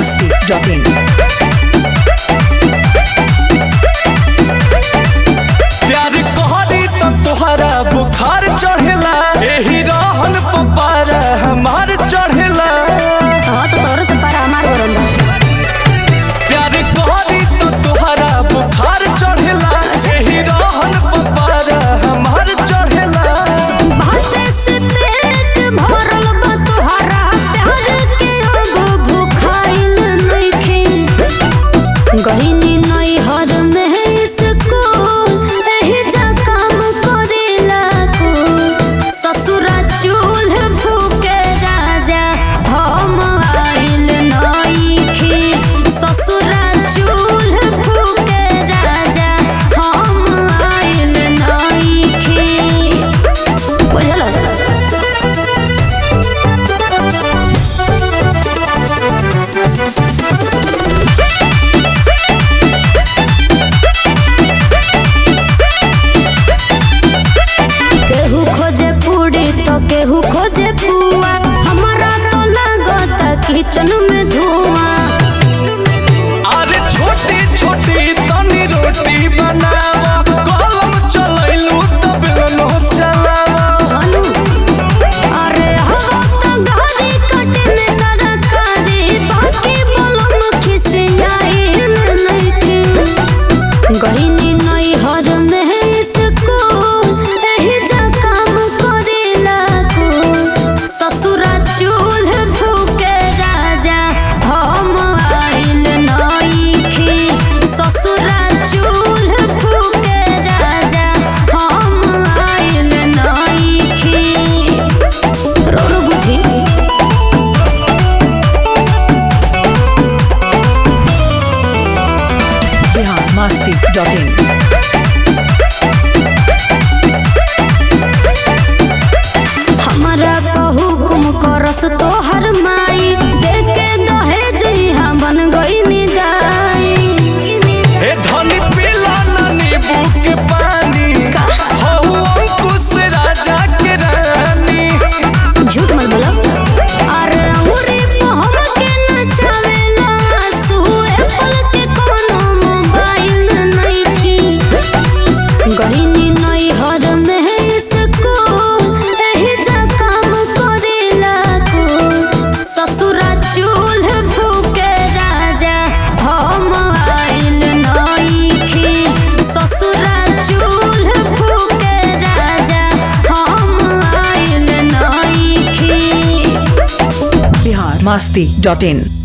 biharmasti.in प्यार कहरी तो तोहरा बुखार चढ़ेला एही रहन पपारा हमार चढ़ेला। हाँ तो तोरो से पारा हमार गरम बा। प्यार कहरी तो तोहरा बुखार चढ़ेला एही रहन पपारा हमार चढ़ेला। भाते से पेट भरल बा तोहरा प्यार के एगो भूखाइल नइखे। गहिनी नई हद में इसको एही जा काम करेला को। ससुरा चूल्ह फूके राजा हम आइल नइखे। ससुरा चूल्ह फूके राजा हम आइल नइखे। बुझल? केहू खोजे पूरी तो केहू खोजे पुआ। हमारा तो लागता किचन में धुआं। अरे छोटी छोटी तनी रोटी बनावा कलम चलैलू तब नो चलावा। अनु, अरे हवा तो गाड़ी कटे में तरकारी बाकी बलम खिसियाइल नइखे। गहिनी नई हद में इसको एही जा काम करेला को। ससुरा चूल्ह फूके राजा हम आइल नइखे। ससुरा चूल्ह फूके राजा हम आइल नइखे। रोरो बुझी biharmasti.in हमारा हुकुम करस तोहर माई। देके दहेज यहाँ बन गई निदाई। हे धनी पीला ना नींबू के पानी हौ अंकुश राजा के रानी। झूठ मत बोलो। अरे अंगूरी पे हमके नचावेला सुए पल के कोनो मोबाइल नइखे। गहिनी नई हद में इसको एही जा काम करेला को। ससुरा चूल्ह फूके राजा हम आइल नइखे। ससुरा चूल्ह फूके राजा हम आइल नइखे। biharmasti.in